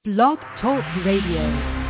Blog Talk Radio.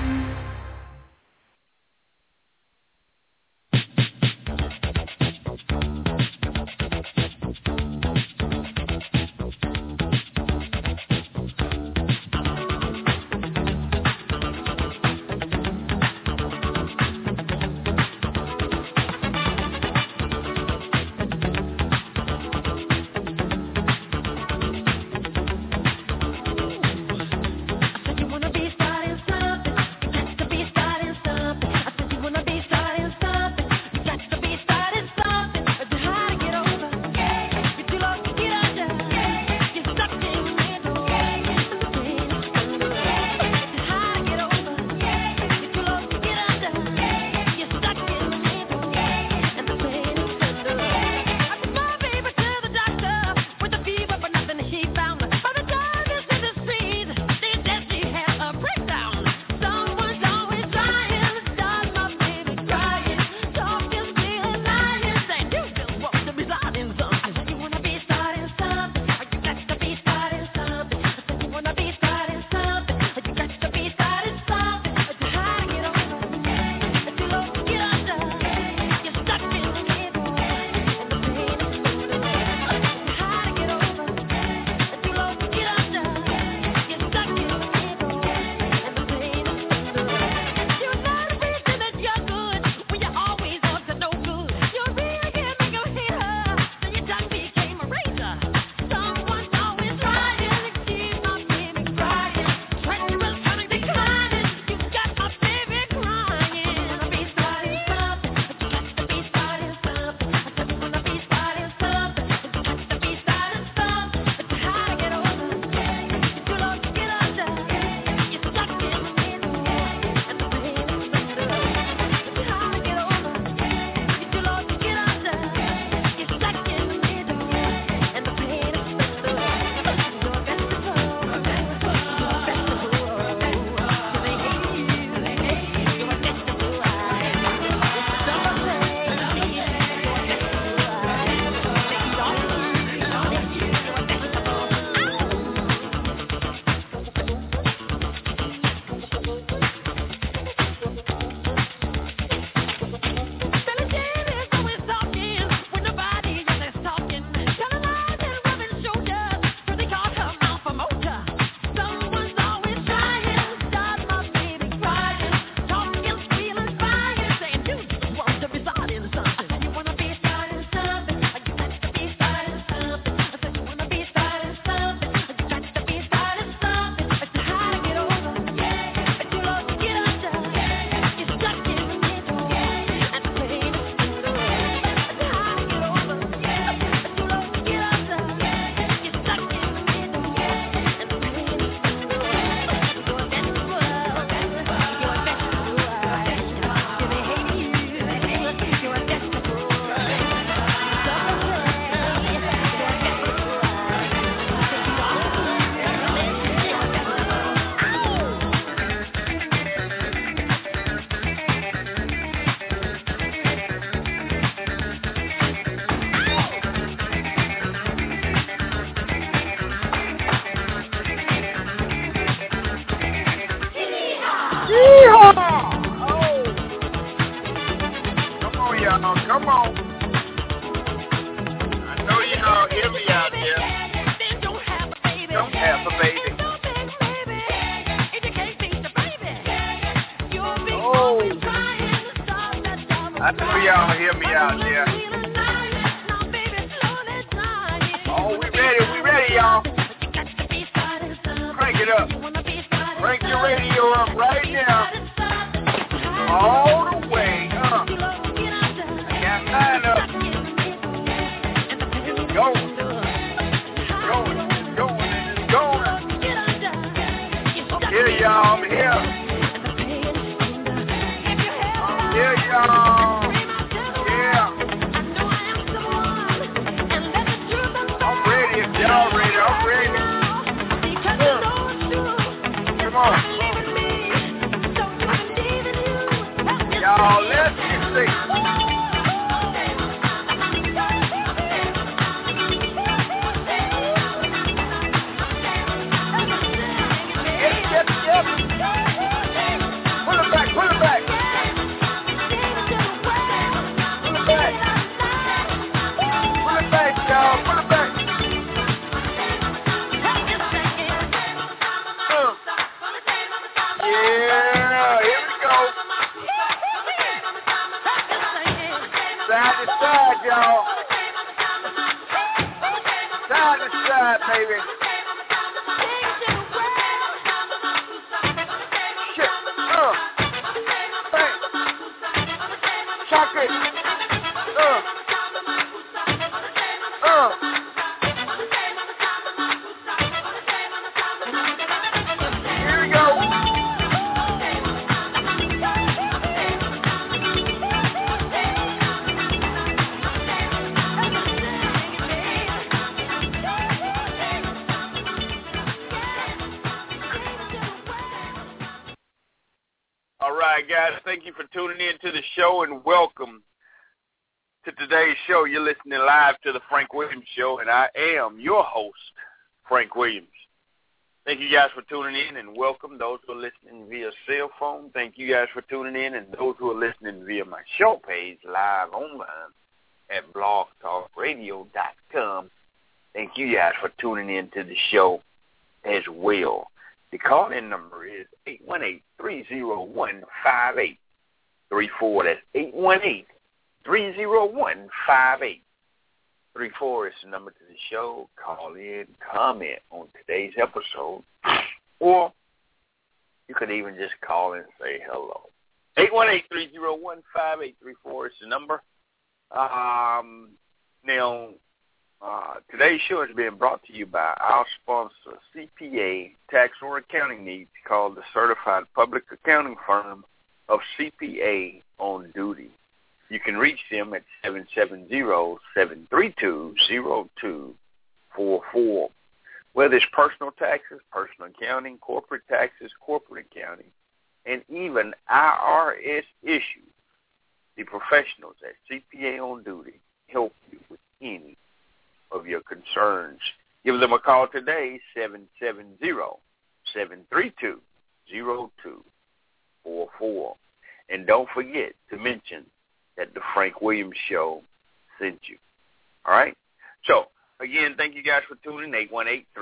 Come on. I know you all hear me out there. Don't have a baby. Oh. I know y'all hear me out there. Oh, we ready, y'all. Crank it up. Crank your radio up right now. All the way up. Line up. It's going. Here, y'all. I'm here. Here, y'all. Yeah. I'm ready. If y'all ready, I'm ready. Come on. Y'all, let's get sick. Yes, Pull it back, pull it back. Pull it back. Pull it back, y'all. Pull it back. Yeah, here we go. Side to side, y'all. Side to side, baby. Shit. Bang. Chocolate. Here we go. All right, guys, thank you for tuning in to the show and welcome to today's show. You're listening live to the Frank Williams Show, and I am your host, Frank Williams. Thank you guys for tuning in and welcome those who are listening via cell phone. Thank you guys for tuning in and those who are listening via my show page live online at blogtalkradio.com. Thank you guys for tuning in to the show as well. The call-in number is 818-301-5834. That's 818-301-5834 is the number to the show. Call in, comment on today's episode, or you could even just call and say hello. 818-301-5834 is the number. Now, today's show is being brought to you by our sponsor, CPA Tax or Accounting Needs, called the Certified Public Accounting Firm of CPA on Duty. You can reach them at 770-732-0244. Whether it's personal taxes, personal accounting, corporate taxes, corporate accounting, and even IRS issues, the professionals at CPA on Duty help you with any of your concerns. Give them a call today, 770-732-0244. And don't forget to mention that the Frank Williams Show sent you. All right? So, again, thank you guys for tuning in.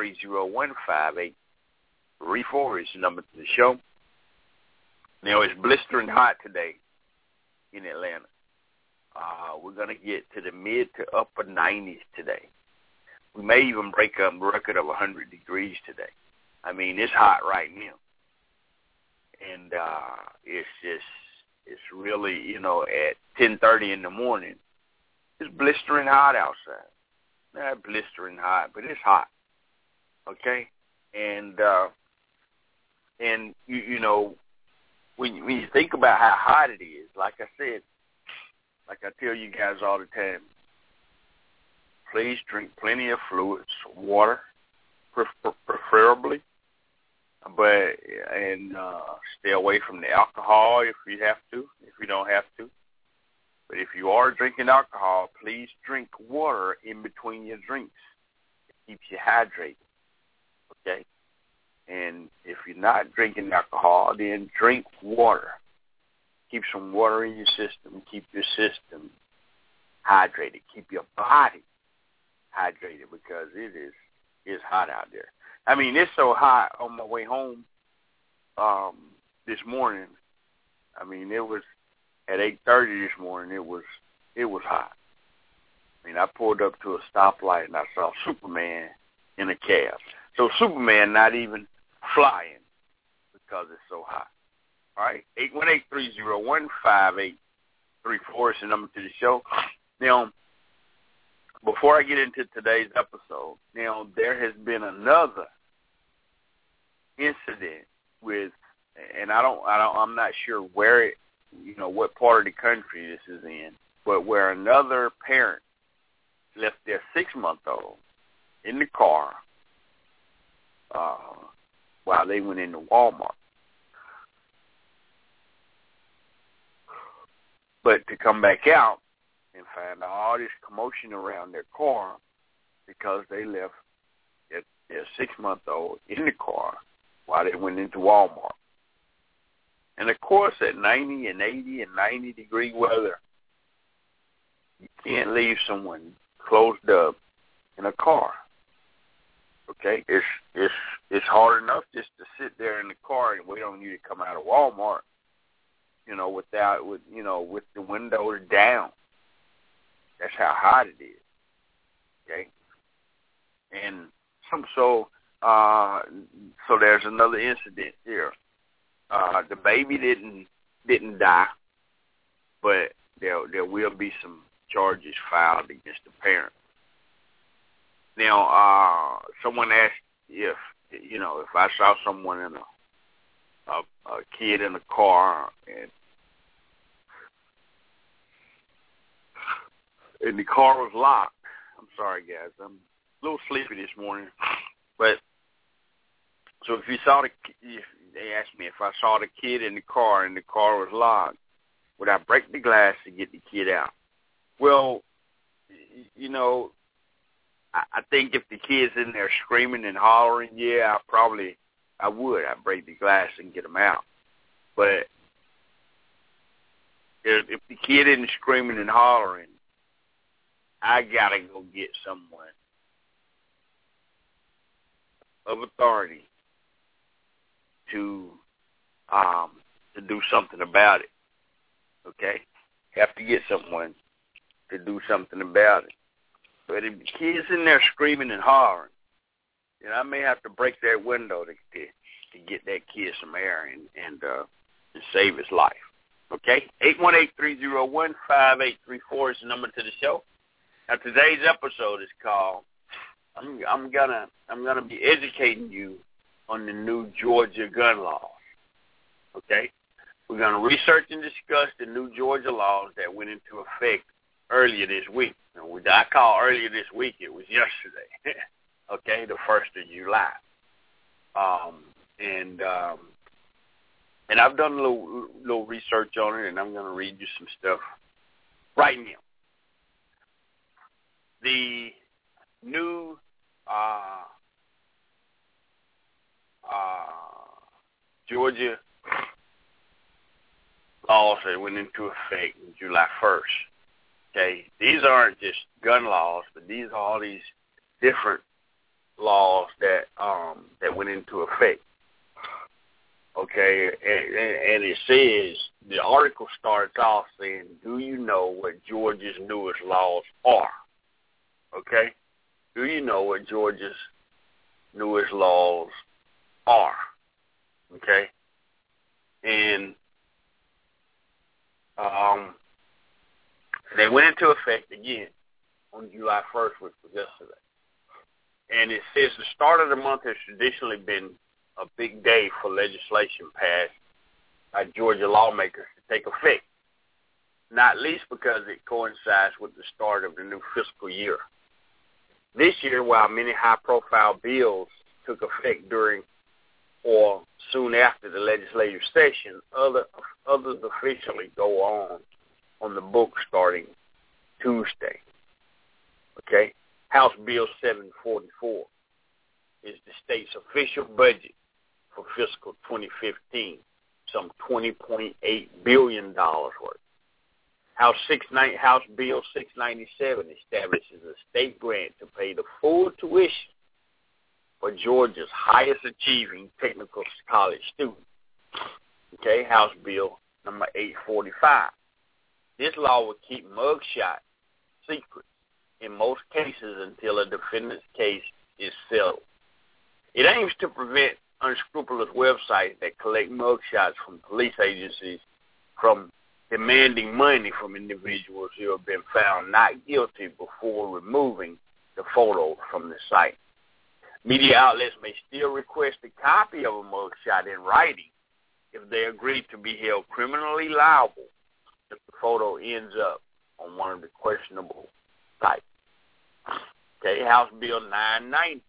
818-301-5834 is the number to the show. Now, it's blistering hot today in Atlanta. We're going to get to the mid to upper 90s today. We may even break a record of 100 degrees today. I mean, it's hot right now. And it's really, at 10:30 in the morning, it's blistering hot outside. Not blistering hot, but it's hot. Okay? And when you think about how hot it is, like I said, like I tell you guys all the time, please drink plenty of fluids, water, preferably, and stay away from the alcohol if you have to, if you don't have to. But if you are drinking alcohol, please drink water in between your drinks. It keeps you hydrated, okay? And if you're not drinking alcohol, then drink water. Keep some water in your system. Keep your system hydrated. Keep your body hydrated because it's hot out there. I mean, it's so hot on my way home this morning. I mean, it was at 8:30 this morning. It was hot. I mean, I pulled up to a stoplight and I saw Superman in a cab. So Superman not even flying because it's so hot. All right, 818-301-5834 is the number to the show. Now, before I get into today's episode, there has been another incident with, and I'm not sure where it, what part of the country this is in, but where another parent left their 6-month-old in the car while they went into Walmart. But to come back out and find all this commotion around their car because they left their 6-month-old in the car while they went into Walmart. And, of course, at 90 and 80 and 90-degree weather, you can't leave someone closed up in a car. Okay? It's hard enough just to sit there in the car and wait on you to come out of Walmart, with the windows down. That's how hot it is. Okay? And so there's another incident here. The baby didn't die, but there will be some charges filed against the parent. Now, someone asked if I saw someone in a kid in a car and the car was locked. I'm sorry, guys. I'm a little sleepy this morning, but so if they asked me if I saw the kid in the car and the car was locked, would I break the glass to get the kid out? Well, I think if the kid's in there screaming and hollering, yeah, I would. I'd break the glass and get him out. But if the kid isn't screaming and hollering, I got to go get someone of authority to do something about it. Okay? Have to get someone to do something about it. But if the kid's in there screaming and hollering, then I may have to break that window to get that kid some air and save his life. Okay? 818-301-5834 is the number to the show. Now today's episode is called I'm gonna be educating you on the new Georgia gun laws. Okay? We're gonna research and discuss the new Georgia laws that went into effect earlier this week. And I call earlier this week, it was yesterday. Okay, the 1st of July. And I've done a little research on it, and I'm going to read you some stuff right now. The new Georgia laws that went into effect on July 1st. Okay, these aren't just gun laws, but these are all these different laws that went into effect. Okay, and it says, the article starts off saying, do you know what Georgia's newest laws are? Okay, do you know what Georgia's newest laws are? Okay, and they went into effect again on July 1st, which was yesterday. And it says the start of the month has traditionally been a big day for legislation passed by Georgia lawmakers to take effect, not least because it coincides with the start of the new fiscal year. This year, while many high-profile bills took effect during or soon after the legislative session, others officially go on the book starting Tuesday. Okay? House Bill 744 is the state's official budget for fiscal 2015, some $20.8 billion worth. House Bill 697 establishes a state grant to pay the full tuition for Georgia's highest achieving technical college students. Okay, House Bill number 845. This law will keep mugshot secret in most cases until a defendant's case is settled. It aims to prevent unscrupulous websites that collect mugshots from police agencies from demanding money from individuals who have been found not guilty before removing the photo from the site. Media outlets may still request a copy of a mugshot in writing if they agree to be held criminally liable if the photo ends up on one of the questionable sites. Okay, House Bill 990.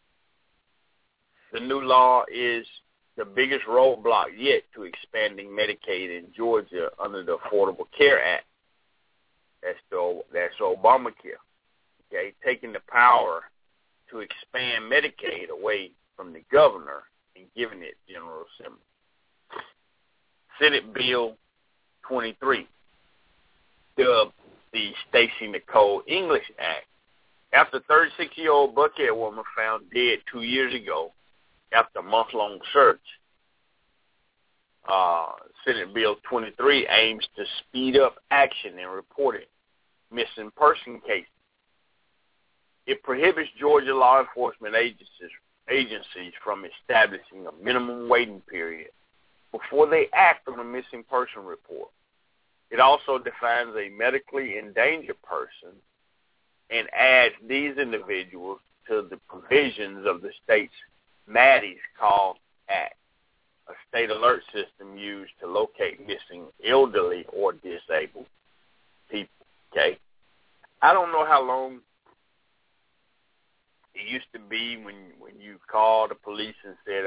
The new law is the biggest roadblock yet to expanding Medicaid in Georgia under the Affordable Care Act. That's Obamacare. Okay, taking the power to expand Medicaid away from the governor and giving it General Assembly. Senate Bill 23, dubbed the Stacey Nicole English Act, after 36-year-old Buckhead woman found dead 2 years ago after a month-long search. Senate Bill 23 aims to speed up action in reporting missing person cases. It prohibits Georgia law enforcement agencies from establishing a minimum waiting period before they act on a missing person report. It also defines a medically endangered person and adds these individuals to the provisions of the state's Maddie's Call Act, a state alert system used to locate missing elderly or disabled people. Okay, I don't know how long it used to be when you called the police and said,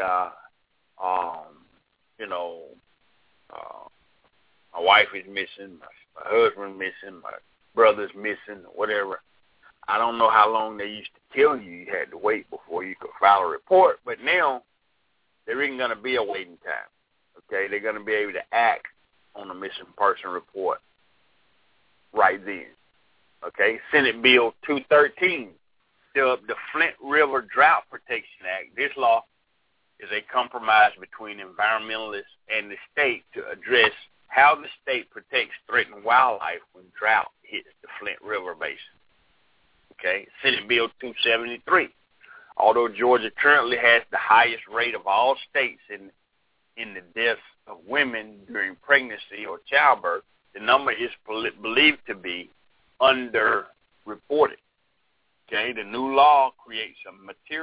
my wife is missing, my husband's missing, my brother's missing, whatever. I don't know how long they used to tell you had to wait before you could file a report, but now there isn't going to be a waiting time. Okay, they're going to be able to act on a missing person report right then. Okay, Senate Bill 213, dubbed the Flint River Drought Protection Act. This law is a compromise between environmentalists and the state to address how the state protects threatened wildlife when drought hits the Flint River basin. Okay, Senate Bill 273. Although Georgia currently has the highest rate of all states in the deaths of women during pregnancy or childbirth, the number is believed to be underreported. Okay, the new law creates a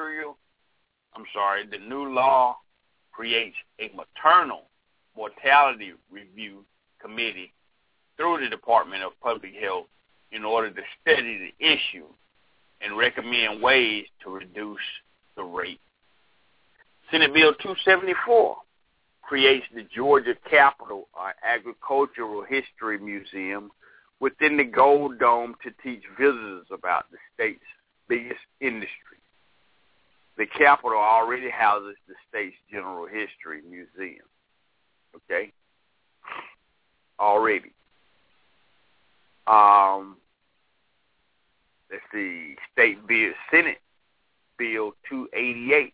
maternal mortality review committee through the Department of Public Health in order to study the issue and recommend ways to reduce the rate. Senate Bill 274 creates the Georgia Capitol Agricultural History Museum within the Gold Dome to teach visitors about the state's biggest industry. The Capitol already houses the state's General History Museum. Okay? Already. Let's see, Senate Bill 288.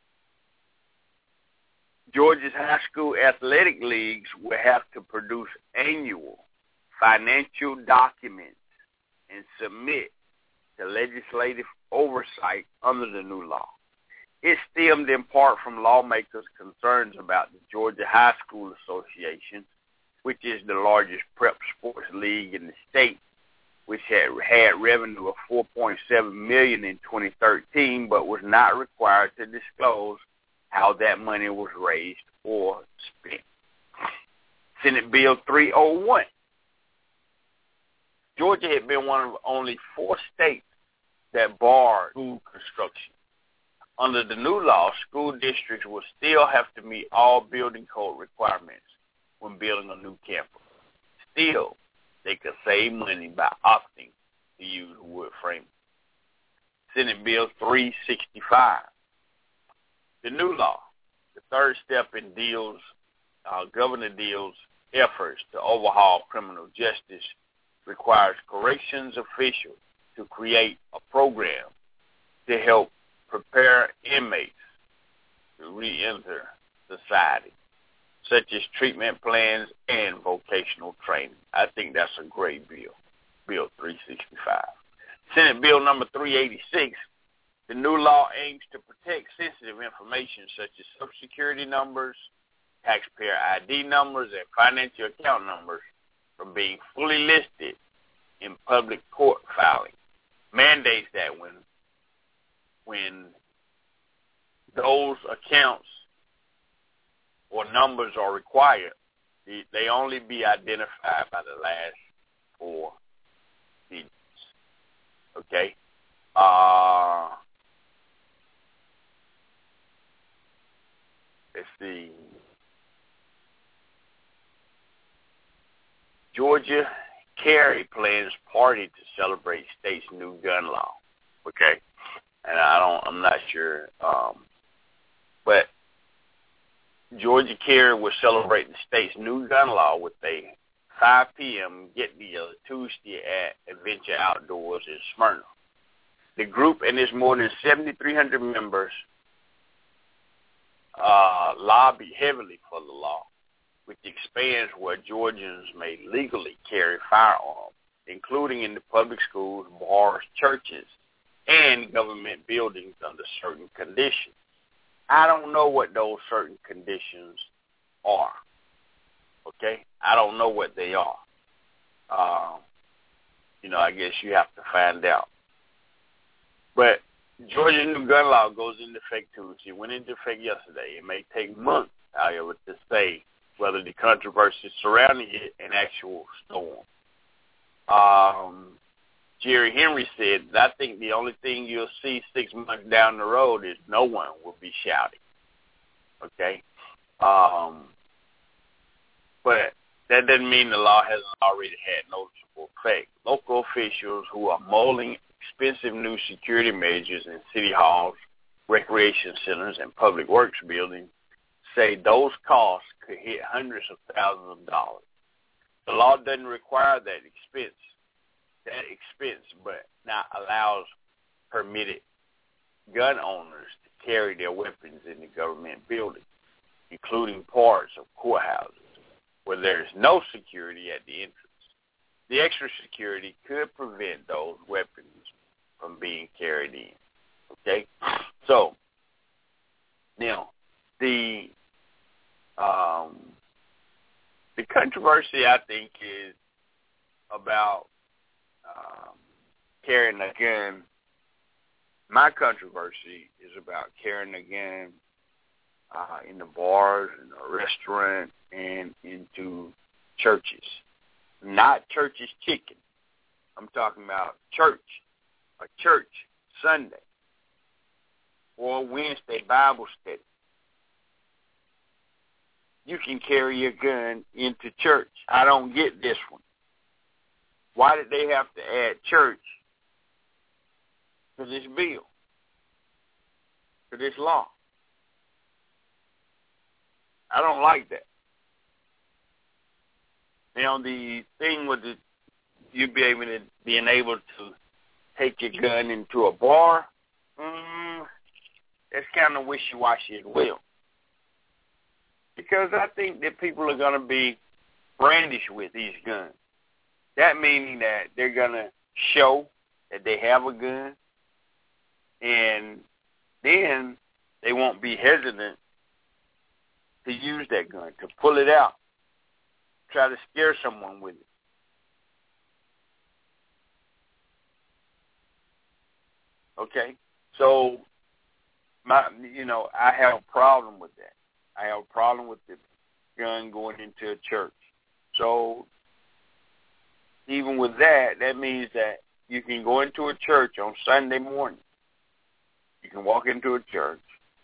Georgia's high school athletic leagues will have to produce annual financial documents and submit to legislative oversight under the new law. It stemmed in part from lawmakers' concerns about the Georgia High School Association, which is the largest prep sports league in the state, which had revenue of $4.7 million in 2013, but was not required to disclose how that money was raised or spent. Senate Bill 301. Georgia had been one of only 4 states that barred school construction. Under the new law, school districts will still have to meet all building code requirements when building a new campus. Still, they could save money by opting to use wood framing. Senate Bill 365. The new law, the third step in Governor Deal's efforts to overhaul criminal justice, requires corrections officials to create a program to help prepare inmates to re-enter society, such as treatment plans and vocational training. I think that's a great bill, Bill 365. Senate Bill number 386, the new law aims to protect sensitive information such as Social Security numbers, taxpayer ID numbers, and financial account numbers from being fully listed in public court filing. Mandates that when those accounts or numbers are required, they only be identified by the last 4 digits. Okay? Let's see. Georgia Kerry plans party to celebrate state's new gun law. Okay? And I'm not sure. But Georgia Carry will celebrate the state's new gun law with a 5 p.m. get-together Tuesday at Adventure Outdoors in Smyrna. The group and its more than 7,300 members lobby heavily for the law, which expands where Georgians may legally carry firearms, including in the public schools, bars, churches, and government buildings under certain conditions. I don't know what those certain conditions are. Okay? I don't know what they are. I guess you have to find out. But Georgia's new gun law goes into effect Tuesday. It went into effect yesterday. It may take months, however, to say whether the controversy surrounding it an actual storm. Jerry Henry said, I think the only thing you'll see 6 months down the road is no one will be shouting. Okay? But that doesn't mean the law hasn't already had noticeable effect. Local officials who are mulling expensive new security measures in city halls, recreation centers, and public works buildings say those costs could hit hundreds of thousands of dollars. The law doesn't require that expense, but now allows permitted gun owners to carry their weapons in the government buildings, including parts of courthouses, where there is no security at the entrance. The extra security could prevent those weapons from being carried in. Okay? So, now, the controversy, I think, is about carrying a gun. My controversy is about carrying a gun in the bars, in the restaurant, and into churches. Not church's chicken. I'm talking about church, a church Sunday, or Wednesday Bible study. You can carry your gun into church. I don't get this one. Why did they have to add church to this bill, to this law? I don't like that. Now, the thing with you being able to take your gun into a bar, that's kind of wishy-washy as well. Because I think that people are going to be brandished with these guns. That meaning that they're going to show that they have a gun, and then they won't be hesitant to use that gun, to pull it out, try to scare someone with it. Okay? So, I have a problem with that. I have a problem with the gun going into a church. So, even with that, that means that you can go into a church on Sunday morning. You can walk into a church,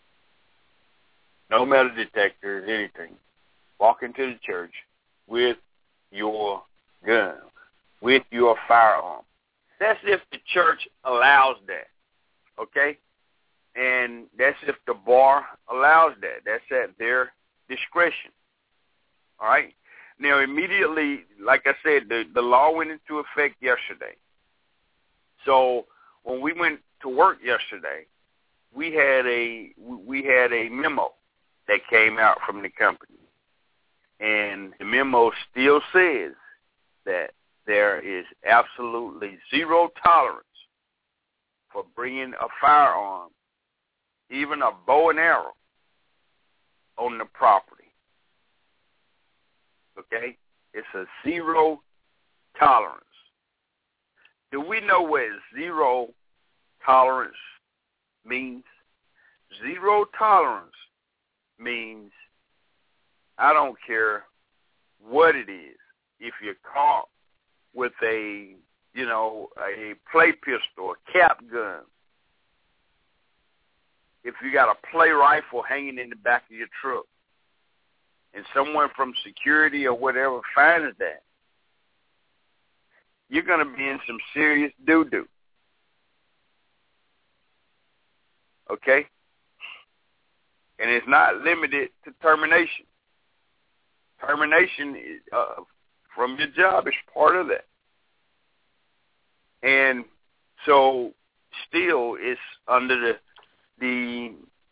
no metal detectors, anything. Walk into the church with your gun, with your firearm. That's if the church allows that, okay? And that's if the bar allows that. That's at their discretion, all right? Now, immediately, like I said, the law went into effect yesterday. So when we went to work yesterday, we had a memo that came out from the company. And the memo still says that there is absolutely zero tolerance for bringing a firearm, even a bow and arrow, on the property. Okay? It's a zero tolerance. Do we know what zero tolerance means? Zero tolerance means I don't care what it is. If you're caught with a play pistol, a cap gun, if you got a play rifle hanging in the back of your truck, and someone from security or whatever finds that, you're going to be in some serious doo-doo. Okay? And it's not limited to termination. Termination from your job is part of that. And so still it's under the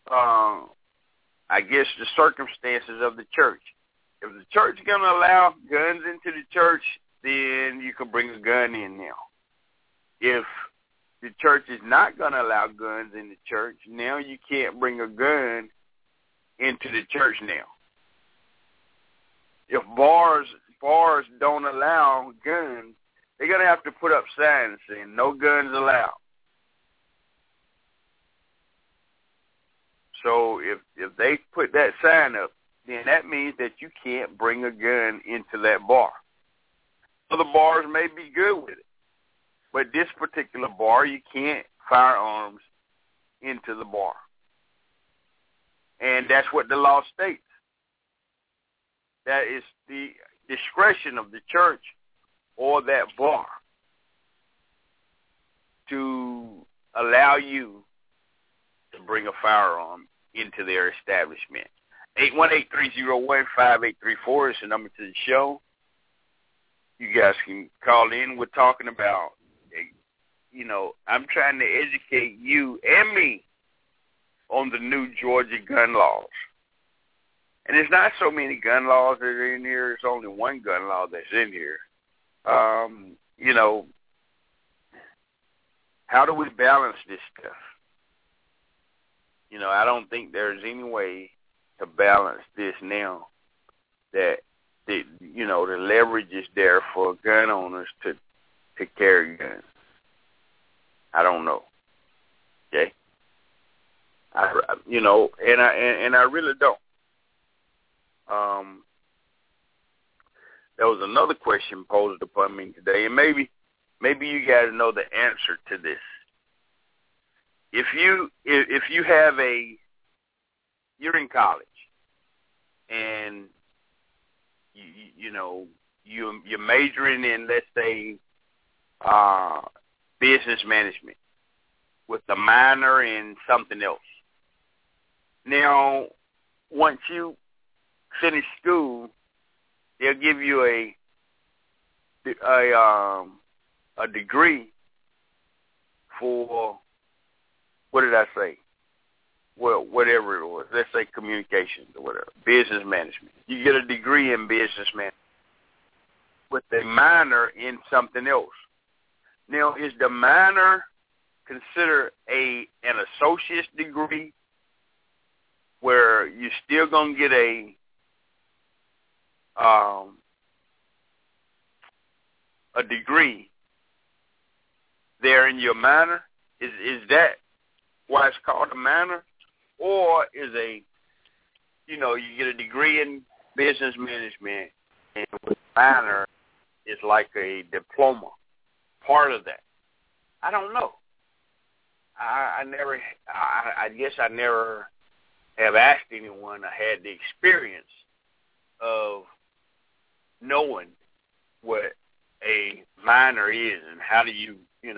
I guess the circumstances of the church. If the church is going to allow guns into the church, then you can bring a gun in now. If the church is not going to allow guns in the church, now you can't bring a gun into the church now. If bars don't allow guns, they're going to have to put up signs saying no guns allowed. So if they put that sign up, then that means that you can't bring a gun into that bar. Other bars may be good with it, but this particular bar, you can't firearms into the bar. And that's what the law states. That is the discretion of the church or that bar to allow you to bring a firearm into their establishment. 818-301-5834 is the number to the show. You guys can call in. We're talking about, I'm trying to educate you and me on the new Georgia gun laws. And there's not so many gun laws that are in here. There's only one gun law that's in here. How do we balance this stuff? I don't think there's any way to balance this now that the leverage is there for gun owners to carry guns. I don't know. Okay? I really don't. There was another question posed upon me today, and maybe you guys know the answer to this. If you have you're in college and you're majoring in, let's say, business management with a minor in something else. Now, once you finish school, they'll give you a degree for, what did I say? Well, whatever it was. Let's say communications or whatever, business management. You get a degree in business management with a minor in something else. Now, is the minor considered an associate's degree where you're still going to get a degree there in your minor? Is that why it's called a minor? Or is you get a degree in business management and with minor is like a diploma, part of that? I don't know. I guess I never have asked anyone. I had the experience of knowing what a minor is and how do you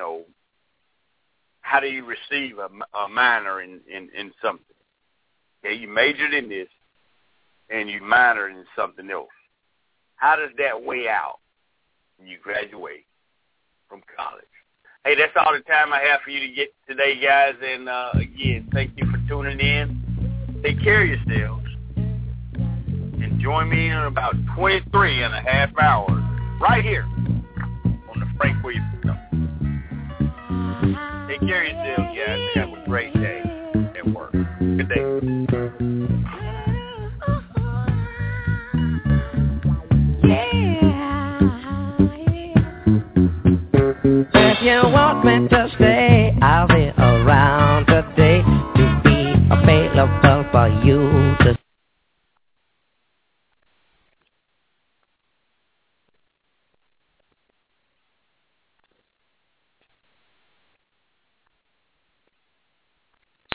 receive a minor in something. Okay, you majored in this and you minored in something else. How does that weigh out when you graduate from college? Hey, that's all the time I have for you to get today, guys. And again, thank you for tuning in. Take care of yourselves. And join me in about 23 and a half hours right here on the Frank Williams Show. Take care of yourselves, guys. Have a great day at work. Good day. If you want